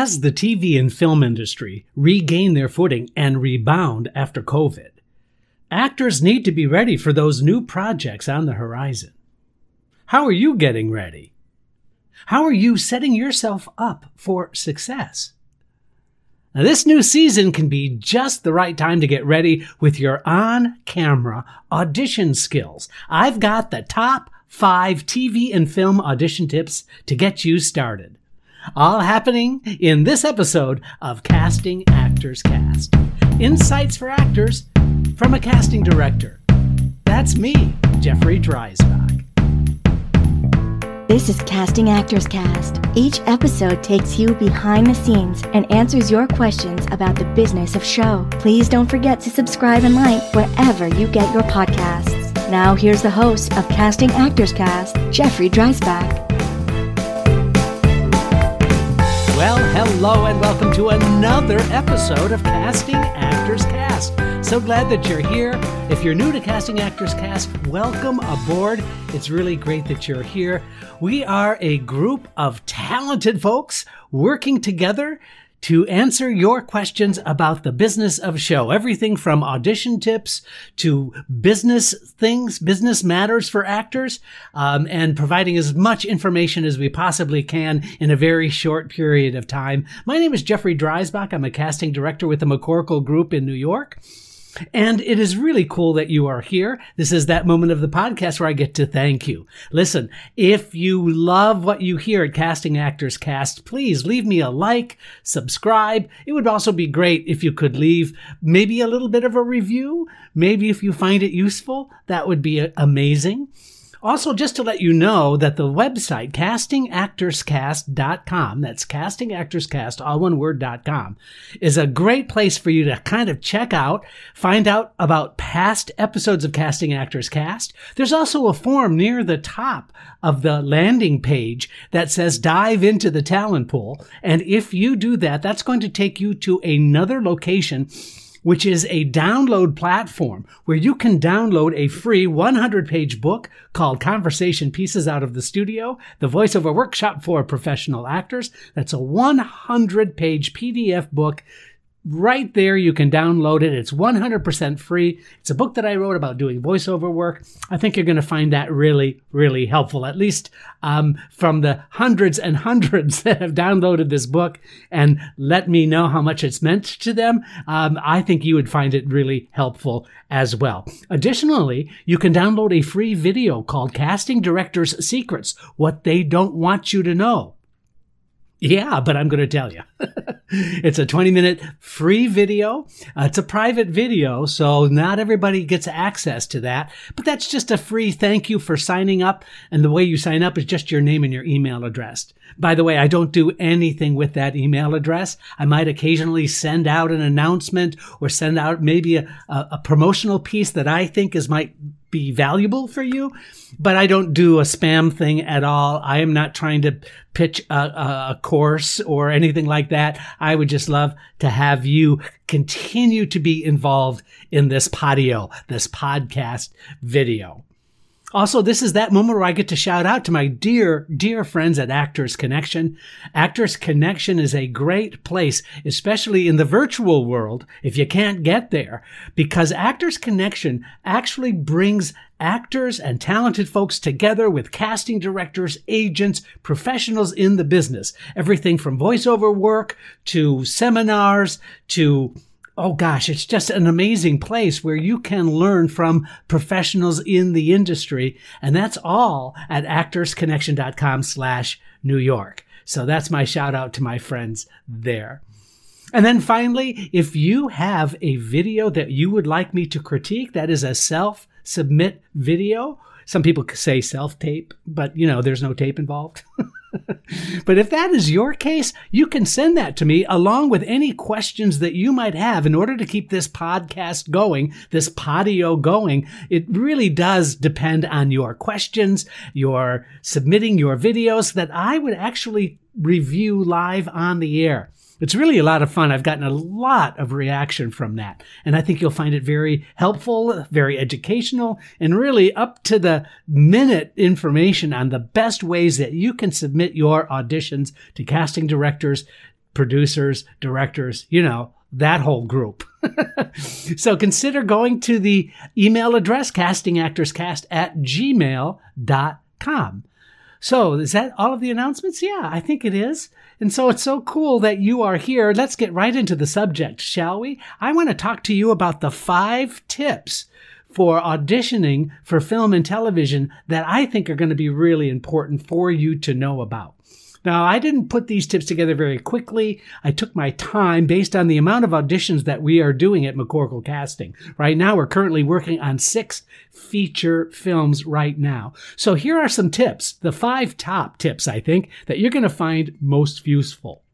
As the TV and film industry regain their footing and rebound after COVID, actors need to be ready for those new projects on the horizon. How are you getting ready? How are you setting yourself up for success? Now, this new season can be just the right time to get ready with your on-camera audition skills. I've got the top 5 TV and film audition tips to get you started. All happening in this episode of Casting Actors Cast. Insights for actors from a casting director. That's me, Jeffrey Dreisbach. This is Casting Actors Cast. Each episode takes you behind the scenes and answers your questions about the business of show. Please don't forget to subscribe and like wherever you get your podcasts. Now here's the host of Casting Actors Cast, Jeffrey Dreisbach. Well, hello and welcome to another episode of Casting Actors Cast. So glad that you're here. If you're new to Casting Actors Cast, welcome aboard. It's really great that you're here. We are a group of talented folks working together to answer your questions about the business of show. Everything from audition tips to business things, business matters for actors, and providing as much information as we possibly can in a very short period of time. My name is Jeffrey Dreisbach. I'm a casting director with the McCorkle Group in New York. And it is really cool that you are here. This is that moment of the podcast where I get to thank you. Listen, if you love what you hear at Casting Actors Cast, please leave me a like, subscribe. It would also be great if you could leave maybe a little bit of a review. Maybe if you find it useful, that would be amazing. Also, just to let you know that the website, castingactorscast.com, that's castingactorscast, all one word.com, is a great place for you to kind of check out, find out about past episodes of Casting Actors Cast. There's also a form near the top of the landing page that says dive into the talent pool. And if you do that, that's going to take you to another location, which is a download platform where you can download a free 100-page book called Conversation Pieces Out of the Studio, the voiceover workshop for professional actors. That's a 100-page PDF book. Right there, you can download it. It's 100% free. It's a book that I wrote about doing voiceover work. I think you're going to find that really, really helpful, at least from the hundreds and hundreds that have downloaded this book and let me know how much it's meant to them. I think you would find it really helpful as well. Additionally, you can download a free video called Casting Directors' Secrets, What They Don't Want You to Know. Yeah, but I'm going to tell you. It's a 20-minute free video. It's a private video, so not everybody gets access to that. But that's just a free thank you for signing up. And the way you sign up is just your name and your email address. By the way, I don't do anything with that email address. I might occasionally send out an announcement or send out maybe a promotional piece that I think might be valuable for you, but I don't do a spam thing at all. I am not trying to pitch a course or anything like that. I would just love to have you continue to be involved in this podcast video. Also, this is that moment where I get to shout out to my dear, dear friends at Actors Connection. Actors Connection is a great place, especially in the virtual world, if you can't get there, because Actors Connection actually brings actors and talented folks together with casting directors, agents, professionals in the business. Everything from voiceover work to seminars to it's just an amazing place where you can learn from professionals in the industry. And that's all at actorsconnection.com/New York. So that's my shout out to my friends there. And then finally, if you have a video that you would like me to critique, that is a self-submit video. Some people say self-tape, but there's no tape involved. But if that is your case, you can send that to me along with any questions that you might have in order to keep this podcast going, this podio going. It really does depend on your questions, your submitting your videos that I would actually review live on the air. It's really a lot of fun. I've gotten a lot of reaction from that. And I think you'll find it very helpful, very educational, and really up to the minute information on the best ways that you can submit your auditions to casting directors producers, directors, that whole group. So consider going to the email address, castingactorscast@gmail.com. So is that all of the announcements? Yeah, I think it is. And so it's so cool that you are here. Let's get right into the subject, shall we? I want to talk to you about the 5 tips for auditioning for film and television that I think are going to be really important for you to know about. Now, I didn't put these tips together very quickly. I took my time based on the amount of auditions that we are doing at McCorkle Casting. Right now, we're currently working on 6 feature films right now. So here are some tips, the 5 top tips, I think, that you're going to find most useful.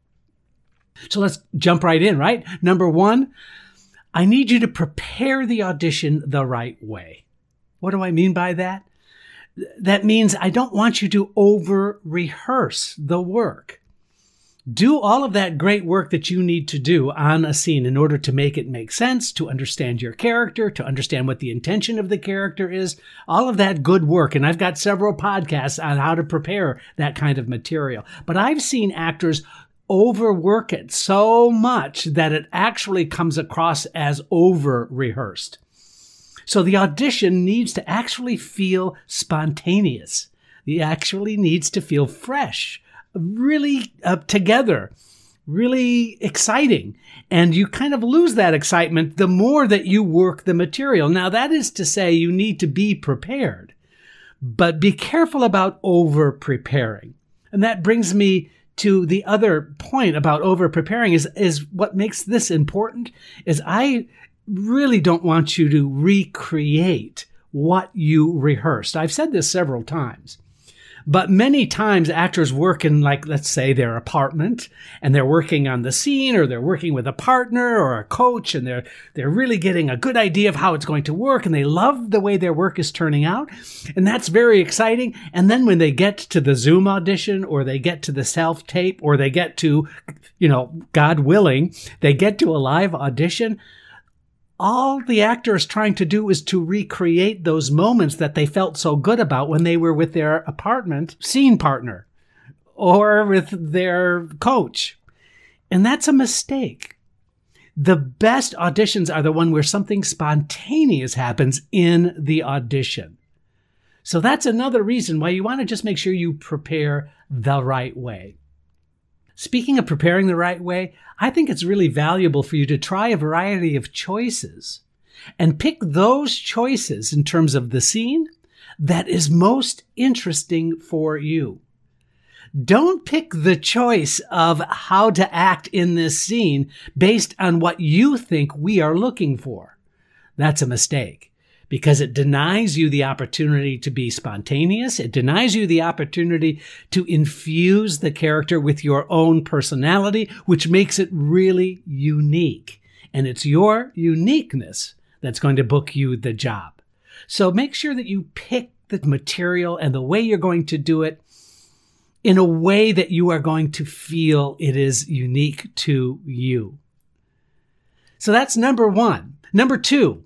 So let's jump right in, right? Number 1, I need you to prepare the audition the right way. What do I mean by that? That means I don't want you to over-rehearse the work. Do all of that great work that you need to do on a scene in order to make it make sense, to understand your character, to understand what the intention of the character is, all of that good work. And I've got several podcasts on how to prepare that kind of material. But I've seen actors overwork it so much that it actually comes across as over-rehearsed. So the audition needs to actually feel spontaneous. It actually needs to feel fresh, really together, really exciting. And you kind of lose that excitement the more that you work the material. Now, that is to say you need to be prepared, but be careful about over-preparing. And that brings me to the other point about over-preparing is what makes this important is I really don't want you to recreate what you rehearsed. I've said this several times, but many times actors work in, like, let's say their apartment, and they're working on the scene, or they're working with a partner or a coach, and they're really getting a good idea of how it's going to work, and they love the way their work is turning out, and that's very exciting. And then when they get to the Zoom audition, or they get to the self-tape, or they get to, God willing, they get to a live audition, all the actor is trying to do is to recreate those moments that they felt so good about when they were with their apartment scene partner or with their coach. And that's a mistake. The best auditions are the one where something spontaneous happens in the audition. So that's another reason why you want to just make sure you prepare the right way. Speaking of preparing the right way, I think it's really valuable for you to try a variety of choices and pick those choices in terms of the scene that is most interesting for you. Don't pick the choice of how to act in this scene based on what you think we are looking for. That's a mistake, because it denies you the opportunity to be spontaneous. It denies you the opportunity to infuse the character with your own personality, which makes it really unique. And it's your uniqueness that's going to book you the job. So make sure that you pick the material and the way you're going to do it in a way that you are going to feel it is unique to you. So that's number 1. Number 2,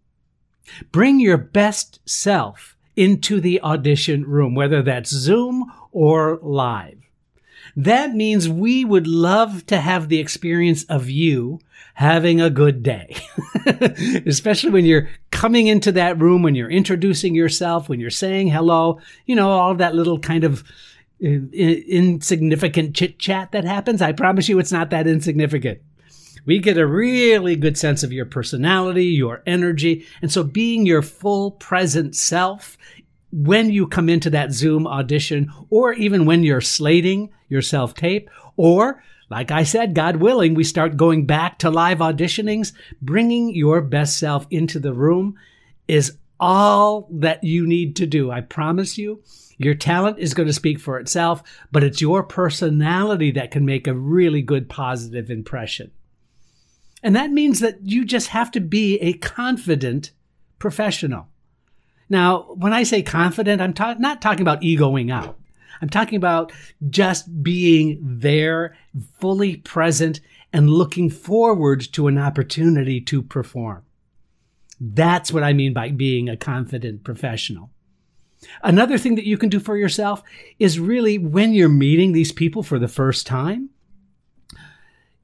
bring your best self into the audition room, whether that's Zoom or live. That means we would love to have the experience of you having a good day, especially when you're coming into that room, when you're introducing yourself, when you're saying hello, all of that little kind of insignificant chit chat that happens. I promise you it's not that insignificant. We get a really good sense of your personality, your energy. And so being your full present self when you come into that Zoom audition, or even when you're slating your self-tape, or, like I said, God willing, we start going back to live auditionings, bringing your best self into the room is all that you need to do. I promise you. Your talent is going to speak for itself, but it's your personality that can make a really good positive impression. And that means that you just have to be a confident professional. Now, when I say confident, I'm not talking about egoing out. I'm talking about just being there, fully present, and looking forward to an opportunity to perform. That's what I mean by being a confident professional. Another thing that you can do for yourself is really, when you're meeting these people for the first time,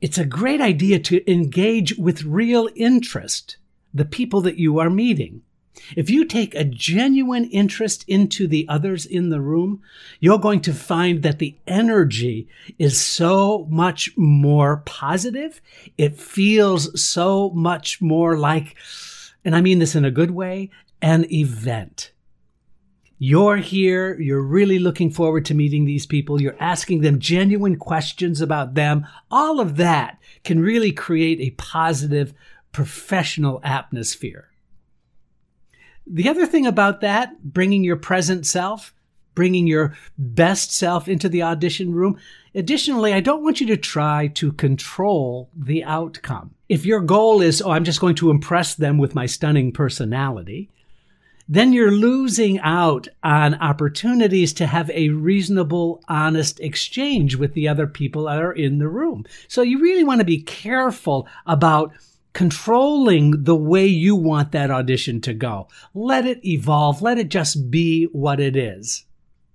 it's a great idea to engage with real interest the people that you are meeting. If you take a genuine interest into the others in the room, you're going to find that the energy is so much more positive. It feels so much more like, and I mean this in a good way, an event. You're here, you're really looking forward to meeting these people, you're asking them genuine questions about them. All of that can really create a positive, professional atmosphere. The other thing about that, bringing your present self, bringing your best self into the audition room. Additionally, I don't want you to try to control the outcome. If your goal is, I'm just going to impress them with my stunning personality, then you're losing out on opportunities to have a reasonable, honest exchange with the other people that are in the room. So you really want to be careful about controlling the way you want that audition to go. Let it evolve. Let it just be what it is.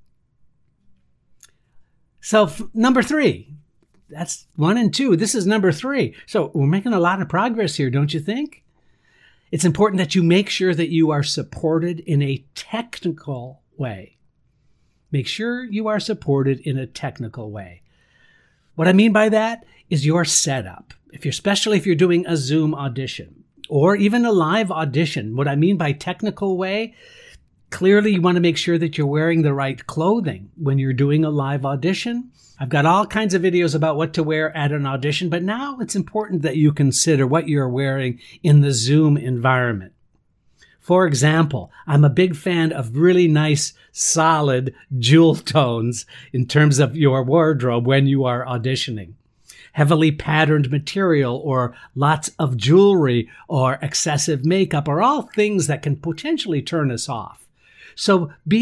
So number 3, that's 1 and 2. This is number 3. So we're making a lot of progress here, don't you think? It's important that you make sure that you are supported in a technical way. Make sure you are supported in a technical way. What I mean by that is your setup. Especially if you're doing a Zoom audition or even a live audition, what I mean by technical way, clearly you want to make sure that you're wearing the right clothing when you're doing a live audition. I've got all kinds of videos about what to wear at an audition, but now it's important that you consider what you're wearing in the Zoom environment. For example, I'm a big fan of really nice, solid jewel tones in terms of your wardrobe when you are auditioning. Heavily patterned material or lots of jewelry or excessive makeup are all things that can potentially turn us off. So be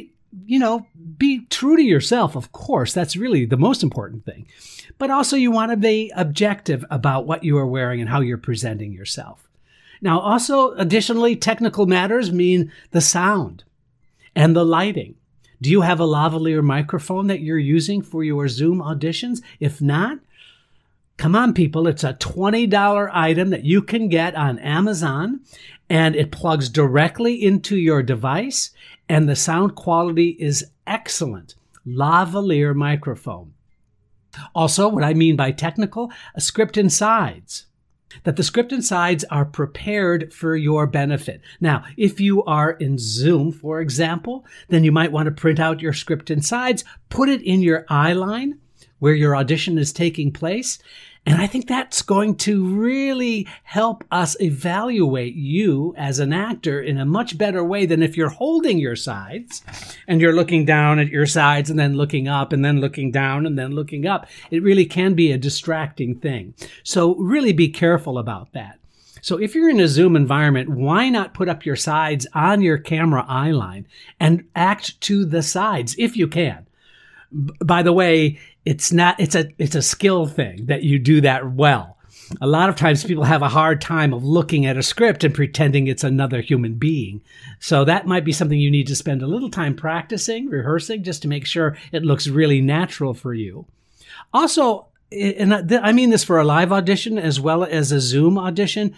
be true to yourself, of course. That's really the most important thing. But also you want to be objective about what you are wearing and how you're presenting yourself. Now, also, additionally, technical matters mean the sound and the lighting. Do you have a lavalier microphone that you're using for your Zoom auditions? If not, come on, people. It's a $20 item that you can get on Amazon, and it plugs directly into your device, and the sound quality is excellent. Lavalier microphone. Also, what I mean by technical, a script and sides. That the script and sides are prepared for your benefit. Now, if you are in Zoom, for example, then you might want to print out your script and sides, put it in your eye line where your audition is taking place. And I think that's going to really help us evaluate you as an actor in a much better way than if you're holding your sides and you're looking down at your sides and then looking up and then looking down and then looking up. It really can be a distracting thing. So really be careful about that. So if you're in a Zoom environment, why not put up your sides on your camera eye line and act to the sides if you can? By the way, it's a skill thing that you do that well. A lot of times people have a hard time of looking at a script and pretending it's another human being. So that might be something you need to spend a little time practicing, rehearsing, just to make sure it looks really natural for you. Also, and I mean this for a live audition as well as a Zoom audition,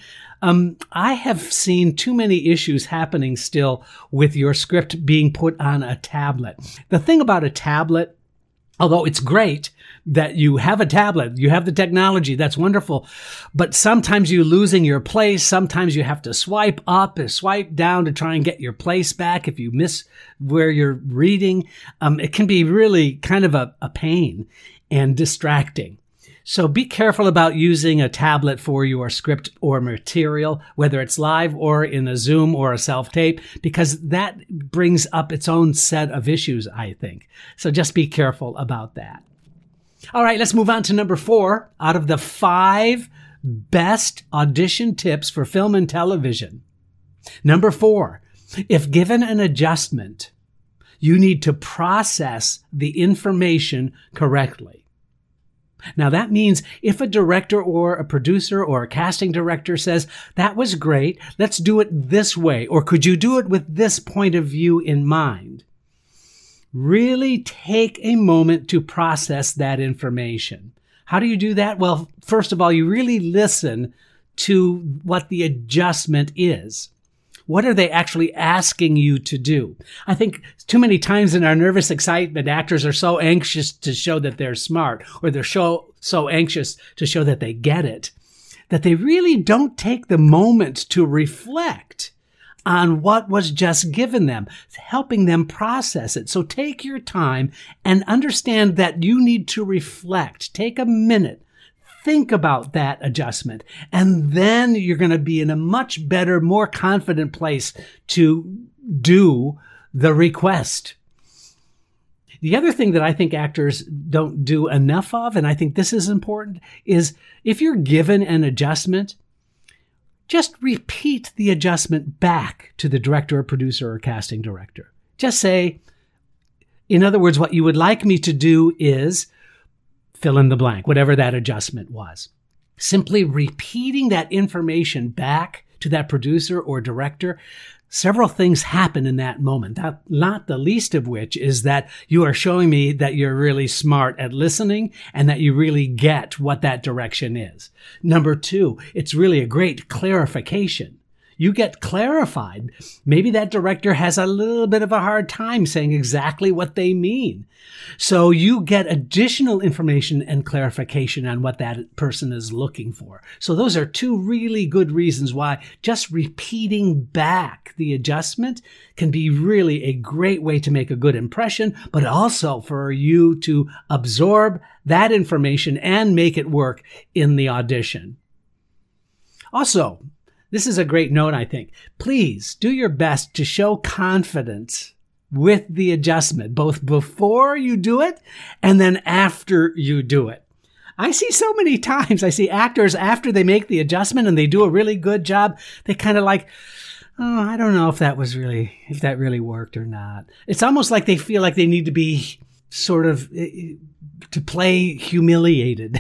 I have seen too many issues happening still with your script being put on a tablet. The thing about a tablet, although it's great that you have a tablet, you have the technology, that's wonderful, but sometimes you're losing your place. Sometimes you have to swipe up or swipe down to try and get your place back if you miss where you're reading. It can be really kind of a pain and distracting. So be careful about using a tablet for your script or material, whether it's live or in a Zoom or a self-tape, because that brings up its own set of issues, I think. So just be careful about that. All right, let's move on to number 4 out of the 5 best audition tips for film and television. Number 4, if given an adjustment, you need to process the information correctly. Now, that means if a director or a producer or a casting director says, that was great, let's do it this way, or could you do it with this point of view in mind? Really take a moment to process that information. How do you do that? Well, first of all, you really listen to what the adjustment is. What are they actually asking you to do? I think too many times in our nervous excitement, actors are so anxious to show that they're smart, or they're so anxious to show that they get it, that they really don't take the moment to reflect on what was just given them, helping them process it. So take your time and understand that you need to reflect. Take a minute. Think about that adjustment, and then you're going to be in a much better, more confident place to do the request. The other thing that I think actors don't do enough of, and I think this is important, is if you're given an adjustment, just repeat the adjustment back to the director or producer or casting director. Just say, in other words, what you would like me to do is fill in the blank, whatever that adjustment was. Simply repeating that information back to that producer or director, several things happen in that moment, not the least of which is that you are showing me that you're really smart at listening and that you really get what that direction is. Number two, it's really a great clarification. You get clarified. Maybe that director has a little bit of a hard time saying exactly what they mean. So you get additional information and clarification on what that person is looking for. So those are two really good reasons why just repeating back the adjustment can be really a great way to make a good impression, but also for you to absorb that information and make it work in the audition. Also, this is a great note, I think. Please do your best to show confidence with the adjustment, both before you do it and then after you do it. I see so many times, I see actors after they make the adjustment and they do a really good job, they kind of like, oh, I don't know if that really worked or not. It's almost like they feel like they need to be sort of to play humiliated.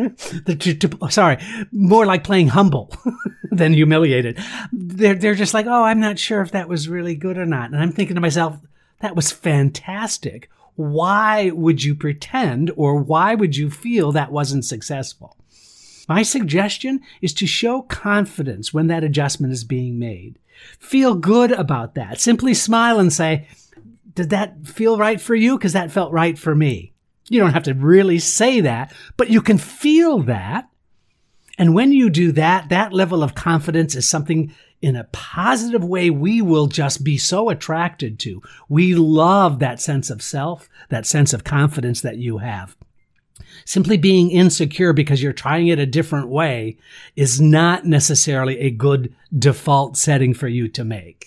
More like playing humble than humiliated. They're just like, oh, I'm not sure if that was really good or not. And I'm thinking to myself, that was fantastic. Why would you pretend, or why would you feel that wasn't successful? My suggestion is to show confidence when that adjustment is being made. Feel good about that. Simply smile and say, did that feel right for you? Because that felt right for me. You don't have to really say that, but you can feel that. And when you do that, that level of confidence is something in a positive way we will just be so attracted to. We love that sense of self, that sense of confidence that you have. Simply being insecure because you're trying it a different way is not necessarily a good default setting for you to make.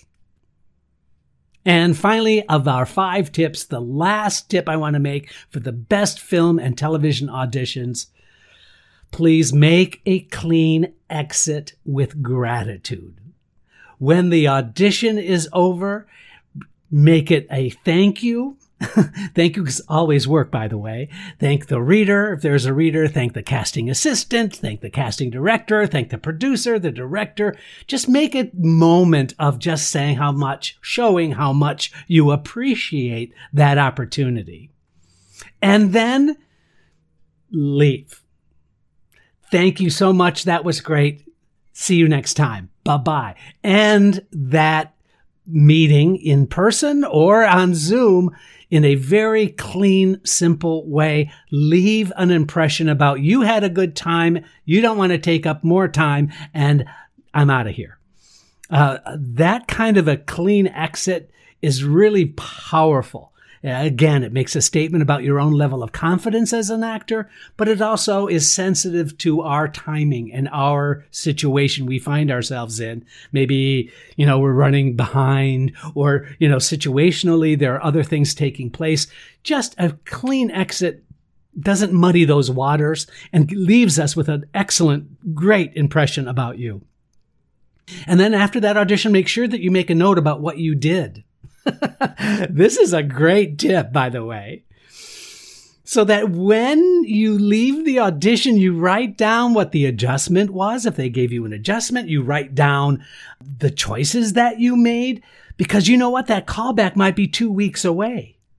And finally, of our 5 tips, the last tip I want to make for the best film and television auditions, please make a clean exit with gratitude. When the audition is over, make it a thank you. Thank you always work, by the way. Thank the reader, if there's a reader. Thank the casting assistant. Thank the casting director. Thank the producer, the director. Just make a moment of just saying showing how much you appreciate that opportunity. And then leave. Thank you so much. That was great. See you next time. Bye-bye. And that meeting in person or on Zoom in a very clean, simple way. Leave an impression about you had a good time, you don't want to take up more time, and I'm out of here. That kind of a clean exit is really powerful. Again, it makes a statement about your own level of confidence as an actor, but it also is sensitive to our timing and our situation we find ourselves in. Maybe, we're running behind, or, situationally, there are other things taking place. Just a clean exit doesn't muddy those waters and leaves us with an excellent, great impression about you. And then after that audition, make sure that you make a note about what you did. This is a great tip, by the way. So that when you leave the audition, you write down what the adjustment was. If they gave you an adjustment, you write down the choices that you made, because you know what? That callback might be 2 weeks away.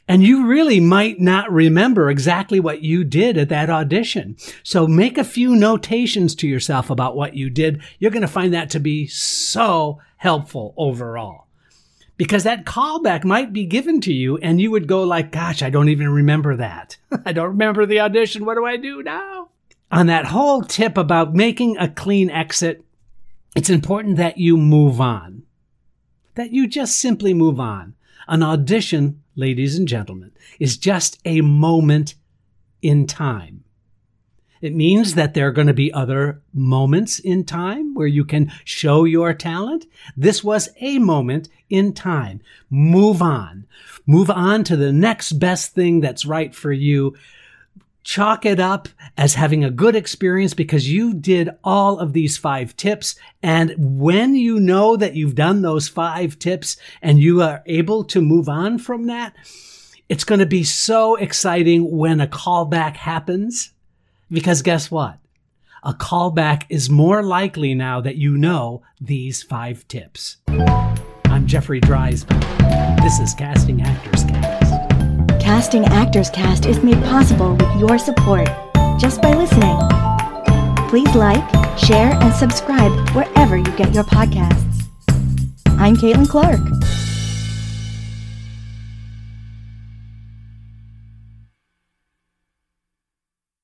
And you really might not remember exactly what you did at that audition. So make a few notations to yourself about what you did. You're going to find that to be so helpful overall. Because that callback might be given to you and you would go like, gosh, I don't even remember that. I don't remember the audition. What do I do now? On that whole tip about making a clean exit, it's important that you move on. That you just simply move on. An audition, ladies and gentlemen, is just a moment in time. It means that there are going to be other moments in time where you can show your talent. This was a moment in time. Move on. Move on to the next best thing that's right for you. Chalk it up as having a good experience because you did all of these 5 tips. And when you know that you've done those 5 tips and you are able to move on from that, it's going to be so exciting when a callback happens. Because guess what? A callback is more likely now that you know these 5 tips. I'm Jeffrey Dreisbach. This is Casting Actors Cast. Casting Actors Cast is made possible with your support just by listening. Please like, share, and subscribe wherever you get your podcasts. I'm Caitlin Clark.